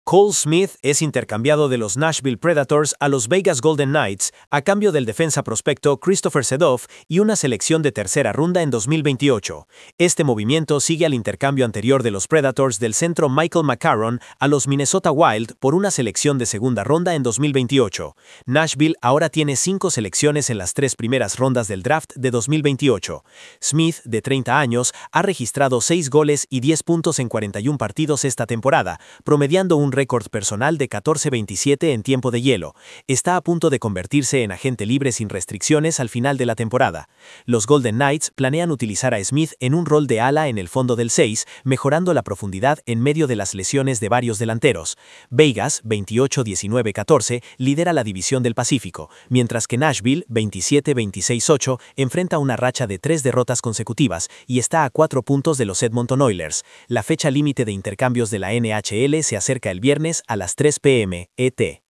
Cole Smith es intercambiado de los Nashville Predators a los Vegas Golden Knights a cambio del defensa prospecto Christopher Sedov y una selección de tercera ronda en 2028. Este movimiento sigue al intercambio anterior de los Predators del centro Michael McCarron a los Minnesota Wild por una selección de segunda ronda en 2028. Nashville ahora tiene 5 selecciones en las 3 primeras rondas del draft de 2028. Smith, de 30 años, ha registrado 6 goles y 10 puntos en 41 partidos esta temporada, promediando un récord personal de 14-27 en tiempo de hielo. Está a punto de convertirse en agente libre sin restricciones al final de la temporada. Los Golden Knights planean utilizar a Smith en un rol de ala en el fondo del 6, mejorando la profundidad en medio de las lesiones de varios delanteros. Vegas, 28-19-14, lidera la división del Pacífico, mientras que Nashville, 27-26-8, enfrenta una racha de 3 derrotas consecutivas y está a 4 puntos de los Edmonton Oilers. La fecha límite de intercambios de la NHL se acerca el viernes a las 3 p.m. ET.